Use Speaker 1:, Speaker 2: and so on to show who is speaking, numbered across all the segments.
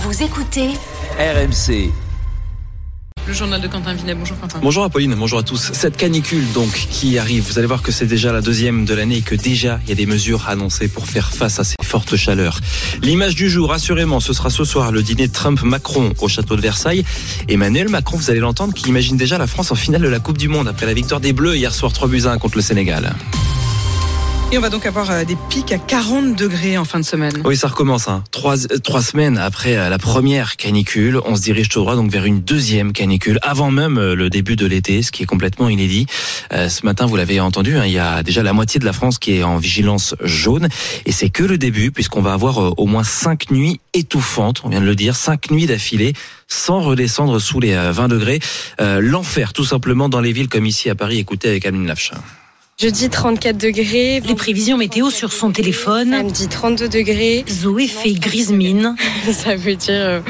Speaker 1: Vous écoutez
Speaker 2: RMC.
Speaker 3: Le journal de Quentin Vinet. Bonjour Quentin.
Speaker 4: Bonjour Apolline, bonjour à tous. Cette canicule donc qui arrive, vous allez voir que c'est déjà la deuxième de l'année et que déjà il y a des mesures annoncées pour faire face à ces fortes chaleurs. L'image du jour, assurément, ce sera ce soir le dîner Trump-Macron au château de Versailles. Emmanuel Macron, vous allez l'entendre, qui imagine déjà la France en finale de la Coupe du Monde après la victoire des Bleus hier soir 3-1 contre le Sénégal.
Speaker 3: Et on va donc avoir des pics à 40 degrés en fin de semaine.
Speaker 4: Oui, ça recommence. Trois semaines après la première canicule, on se dirige tout droit donc vers une deuxième canicule, avant même le début de l'été, ce qui est complètement inédit. Ce matin, vous l'avez entendu, il y a déjà la moitié de la France qui est en vigilance jaune. Et c'est que le début, puisqu'on va avoir au moins 5 nuits étouffantes, on vient de le dire, 5 nuits d'affilée, sans redescendre sous les 20 degrés. L'enfer, tout simplement, dans les villes comme ici à Paris. Écoutez avec Aline Lafchin.
Speaker 5: Jeudi 34 degrés.
Speaker 6: Les prévisions météo sur son téléphone.
Speaker 5: Samedi 32 degrés.
Speaker 6: Zoé fait grise mine.
Speaker 5: Ça veut dire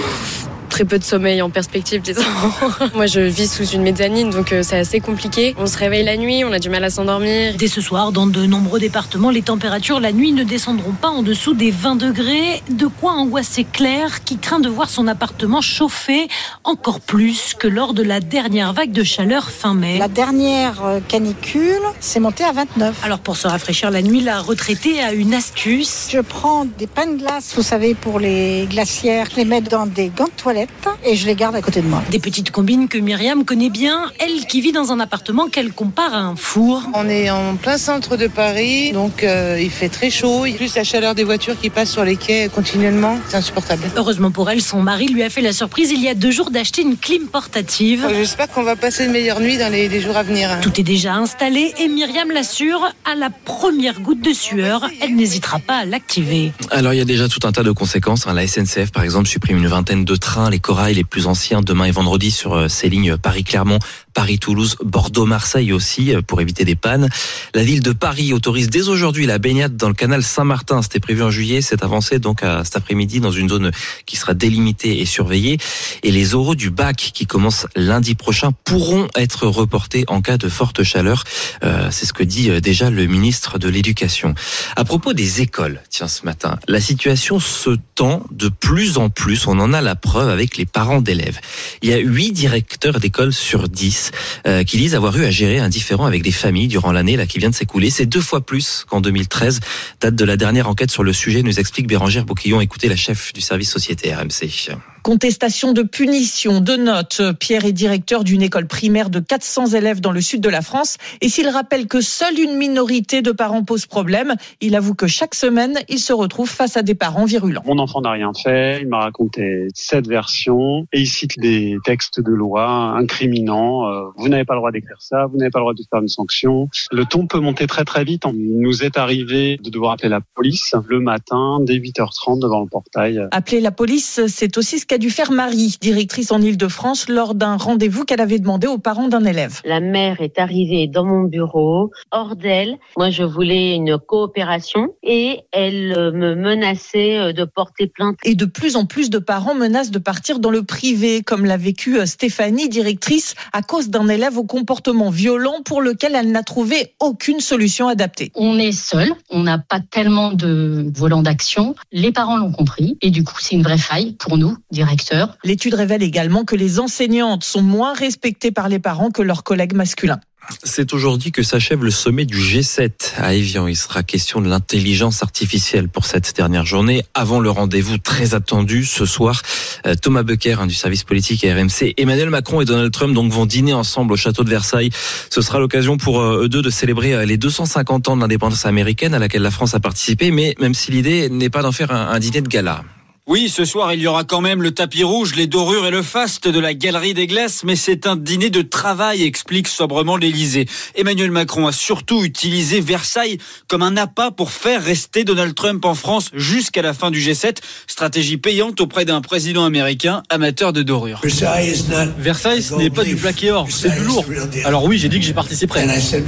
Speaker 5: très peu de sommeil en perspective, disons. Moi, je vis sous une mezzanine, donc c'est assez compliqué. On se réveille la nuit, on a du mal à s'endormir.
Speaker 6: Dès ce soir, dans de nombreux départements, les températures la nuit ne descendront pas en dessous des 20 degrés. De quoi angoisser Claire, qui craint de voir son appartement chauffer encore plus que lors de la dernière vague de chaleur fin mai.
Speaker 7: La dernière canicule, c'est monté à 29.
Speaker 6: Alors pour se rafraîchir la nuit, la retraitée a une astuce.
Speaker 7: Je prends des pains de glace, vous savez, pour les glacières. Je les mets dans des gants de toilette et je les garde à côté de moi.
Speaker 6: Des petites combines que Myriam connaît bien, elle qui vit dans un appartement qu'elle compare à un four.
Speaker 8: On est en plein centre de Paris, donc il fait très chaud. Plus la chaleur des voitures qui passent sur les quais continuellement, c'est insupportable.
Speaker 6: Heureusement pour elle, son mari lui a fait la surprise il y a 2 jours d'acheter une clim portative.
Speaker 8: J'espère qu'on va passer une meilleure nuit dans les jours à venir.
Speaker 6: Tout est déjà installé et Myriam l'assure, à la première goutte de sueur, elle n'hésitera pas à l'activer.
Speaker 4: Alors il y a déjà tout un tas de conséquences. La SNCF par exemple supprime une vingtaine de trains, les corails les plus anciens demain et vendredi sur ces lignes Paris-Clermont, Paris-Toulouse, Bordeaux-Marseille aussi pour éviter des pannes. La ville de Paris autorise dès aujourd'hui la baignade dans le canal Saint-Martin. C'était prévu en juillet, c'est avancé donc cet après-midi dans une zone qui sera délimitée et surveillée. Et les oraux du bac qui commencent lundi prochain pourront être reportés en cas de forte chaleur. C'est ce que dit déjà le ministre de l'Éducation. À propos des écoles, tiens ce matin, la situation se tend de plus en plus. On en a la preuve avec les parents d'élèves. Il y a 8 directeurs d'école sur 10 qui disent avoir eu à gérer un différend avec des familles durant l'année là qui vient de s'écouler. C'est 2 fois plus qu'en 2013. Date de la dernière enquête sur le sujet, nous explique Bérangère Bouquillon. Écoutez la chef du service société RMC.
Speaker 9: Contestation de punition, de notes. Pierre est directeur d'une école primaire de 400 élèves dans le sud de la France. Et s'il rappelle que seule une minorité de parents pose problème, il avoue que chaque semaine, il se retrouve face à des parents virulents.
Speaker 10: Mon enfant n'a rien fait, il m'a raconté 7 versions et il cite des textes de loi incriminants. Vous n'avez pas le droit d'écrire ça, vous n'avez pas le droit de faire une sanction. Le ton peut monter très très vite. Il nous est arrivé de devoir appeler la police le matin dès 8h30 devant le portail.
Speaker 9: Appeler la police, c'est aussi ce qu'a dû faire Marie, directrice en Île-de-France, lors d'un rendez-vous qu'elle avait demandé aux parents d'un élève.
Speaker 11: La mère est arrivée dans mon bureau, hors d'elle. Moi, je voulais une coopération et elle me menaçait de porter plainte.
Speaker 9: Et de plus en plus de parents menacent de partir dans le privé, comme l'a vécu Stéphanie, directrice, à cause d'un élève au comportement violent pour lequel elle n'a trouvé aucune solution adaptée.
Speaker 12: On est seul, on n'a pas tellement de volant d'action. Les parents l'ont compris et du coup, c'est une vraie faille pour nous, directeurs.
Speaker 9: L'étude révèle également que les enseignantes sont moins respectées par les parents que leurs collègues masculins.
Speaker 4: C'est aujourd'hui que s'achève le sommet du G7 à Évian. Il sera question de l'intelligence artificielle pour cette dernière journée. Avant le rendez-vous très attendu ce soir, Thomas Becker du service politique à RMC, Emmanuel Macron et Donald Trump donc vont dîner ensemble au château de Versailles. Ce sera l'occasion pour eux deux de célébrer les 250 ans de l'indépendance américaine à laquelle la France a participé, mais même si l'idée n'est pas d'en faire un dîner de gala.
Speaker 13: Oui, ce soir, il y aura quand même le tapis rouge, les dorures et le faste de la Galerie des Glaces, mais c'est un dîner de travail, explique sobrement l'Élysée. Emmanuel Macron a surtout utilisé Versailles comme un appât pour faire rester Donald Trump en France jusqu'à la fin du G7, stratégie payante auprès d'un président américain amateur de dorures.
Speaker 14: Versailles, ce n'est pas du plaqué or, c'est du lourd. Alors oui, j'ai dit que j'y participerais.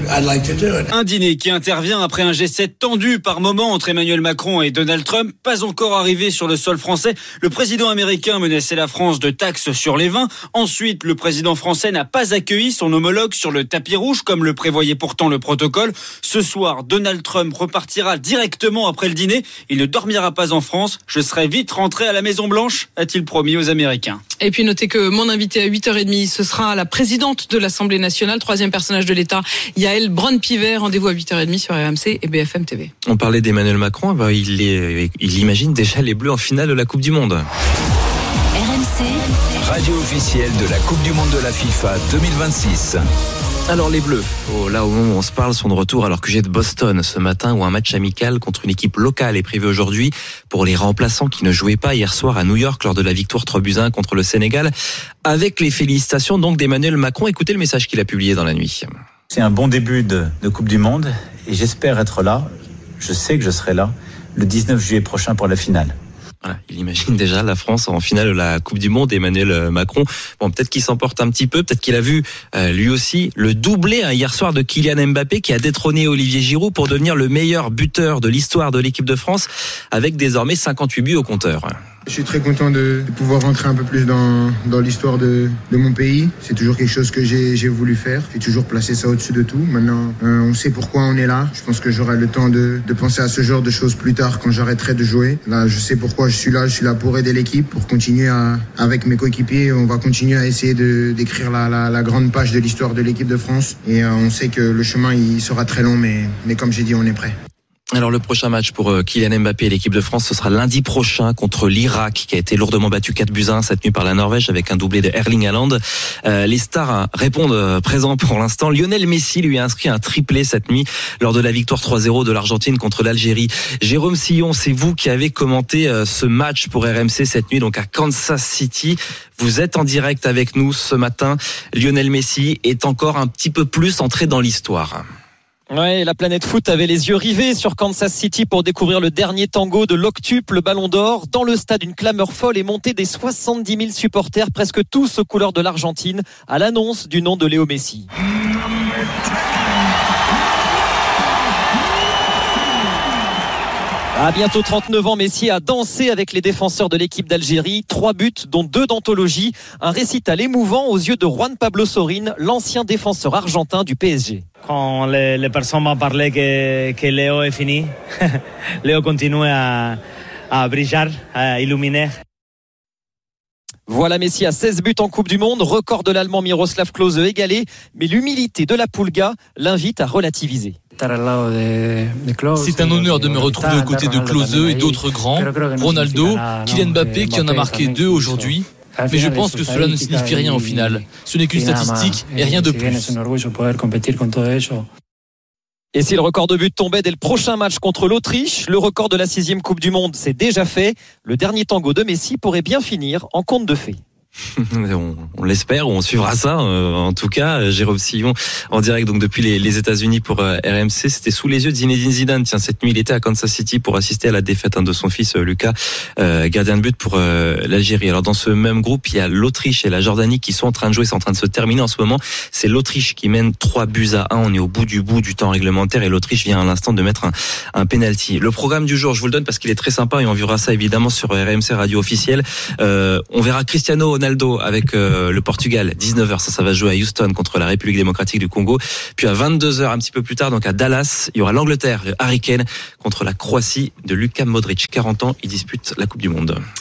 Speaker 13: Un dîner qui intervient après un G7 tendu par moments entre Emmanuel Macron et Donald Trump, pas encore arrivé sur le sol français français. Le président américain menaçait la France de taxes sur les vins. Ensuite, le président français n'a pas accueilli son homologue sur le tapis rouge, comme le prévoyait pourtant le protocole. Ce soir, Donald Trump repartira directement après le dîner. Il ne dormira pas en France. Je serai vite rentré à la Maison-Blanche, a-t-il promis aux Américains.
Speaker 3: Et puis notez que mon invité à 8h30, ce sera la présidente de l'Assemblée nationale, troisième personnage de l'État, Yaël Braun-Pivet. Rendez-vous à 8h30 sur RMC et BFM TV.
Speaker 4: On parlait d'Emmanuel Macron, il imagine déjà les Bleus en finale de la Coupe du Monde.
Speaker 1: RMC, radio officielle de la Coupe du Monde de la FIFA 2026.
Speaker 4: Alors les Bleus, là au moment où on se parle, sont de retour à leur QG de Boston ce matin où un match amical contre une équipe locale est prévu aujourd'hui pour les remplaçants qui ne jouaient pas hier soir à New York lors de la victoire 3-1 contre le Sénégal. Avec les félicitations donc d'Emmanuel Macron, écoutez le message qu'il a publié dans la nuit.
Speaker 2: C'est un bon début de Coupe du Monde et j'espère être là, je sais que je serai là, le 19 juillet prochain pour la finale.
Speaker 4: Voilà, il imagine déjà la France en finale de la Coupe du Monde, Emmanuel Macron. Bon, peut-être qu'il s'emporte un petit peu, peut-être qu'il a vu lui aussi le doublé hier soir de Kylian Mbappé qui a détrôné Olivier Giroud pour devenir le meilleur buteur de l'histoire de l'équipe de France avec désormais 58 buts au compteur.
Speaker 15: Je suis très content de pouvoir rentrer un peu plus dans l'histoire de mon pays. C'est toujours quelque chose que j'ai voulu faire. J'ai toujours placé ça au-dessus de tout. Maintenant, on sait pourquoi on est là. Je pense que j'aurai le temps de penser à ce genre de choses plus tard quand j'arrêterai de jouer. Là, je sais pourquoi je suis là. Je suis là pour aider l'équipe, pour continuer avec mes coéquipiers. On va continuer à essayer d'écrire la grande page de l'histoire de l'équipe de France. Et on sait que le chemin, il sera très long, mais comme j'ai dit, on est prêt.
Speaker 4: Alors le prochain match pour Kylian Mbappé et l'équipe de France, ce sera lundi prochain contre l'Irak qui a été lourdement battu 4-1 cette nuit par la Norvège avec un doublé de Erling Haaland. Les stars répondent présents pour l'instant. Lionel Messi lui a inscrit un triplé cette nuit lors de la victoire 3-0 de l'Argentine contre l'Algérie. Jérôme Sillon, c'est vous qui avez commenté ce match pour RMC cette nuit donc à Kansas City. Vous êtes en direct avec nous ce matin. Lionel Messi est encore un petit peu plus entré dans l'histoire.
Speaker 16: Ouais, la planète foot avait les yeux rivés sur Kansas City pour découvrir le dernier tango de l'octuple, le Ballon d'Or. Dans le stade, une clameur folle est montée des 70 000 supporters, presque tous aux couleurs de l'Argentine, à l'annonce du nom de Léo Messi. À bientôt 39 ans, Messi a dansé avec les défenseurs de l'équipe d'Algérie. 3 buts, dont 2 d'anthologie. Un récital émouvant aux yeux de Juan Pablo Sorín, l'ancien défenseur argentin du PSG.
Speaker 17: Quand les personnes m'ont parlé que Léo est fini, Léo continue à briller, à illuminer.
Speaker 16: Voilà Messi à 16 buts en Coupe du Monde, record de l'Allemand Miroslav Klose égalé, mais l'humilité de la Pulga l'invite à relativiser.
Speaker 18: C'est un honneur de me retrouver aux côtés de Klose et d'autres grands, Ronaldo, Kylian Mbappé qui en a marqué 2 aujourd'hui. Mais je pense que cela ne signifie rien au final. Ce n'est qu'une statistique et rien de plus.
Speaker 16: Et si le record de buts tombait dès le prochain match contre l'Autriche, le record de la 6e Coupe du Monde s'est déjà fait. Le dernier tango de Messi pourrait bien finir en conte de fées.
Speaker 4: On l'espère, on suivra ça. En tout cas, Jérôme Sillon en direct donc depuis les États-Unis pour RMC. C'était sous les yeux de Zinedine Zidane. Tiens, cette nuit, il était à Kansas City pour assister à la défaite de son fils Lucas, gardien de but pour l'Algérie. Alors dans ce même groupe, il y a l'Autriche et la Jordanie qui sont en train de jouer. C'est en train de se terminer en ce moment. C'est l'Autriche qui mène 3-1. On est au bout du temps réglementaire et l'Autriche vient à l'instant de mettre un penalty. Le programme du jour, je vous le donne parce qu'il est très sympa et on verra ça évidemment sur RMC Radio officielle. On verra Cristiano Ronaldo avec le Portugal, 19h, ça va jouer à Houston contre la République démocratique du Congo. Puis à 22h, un petit peu plus tard, donc à Dallas, il y aura l'Angleterre, le Harry Kane contre la Croatie de Luka Modric. 40 ans, il dispute la Coupe du Monde.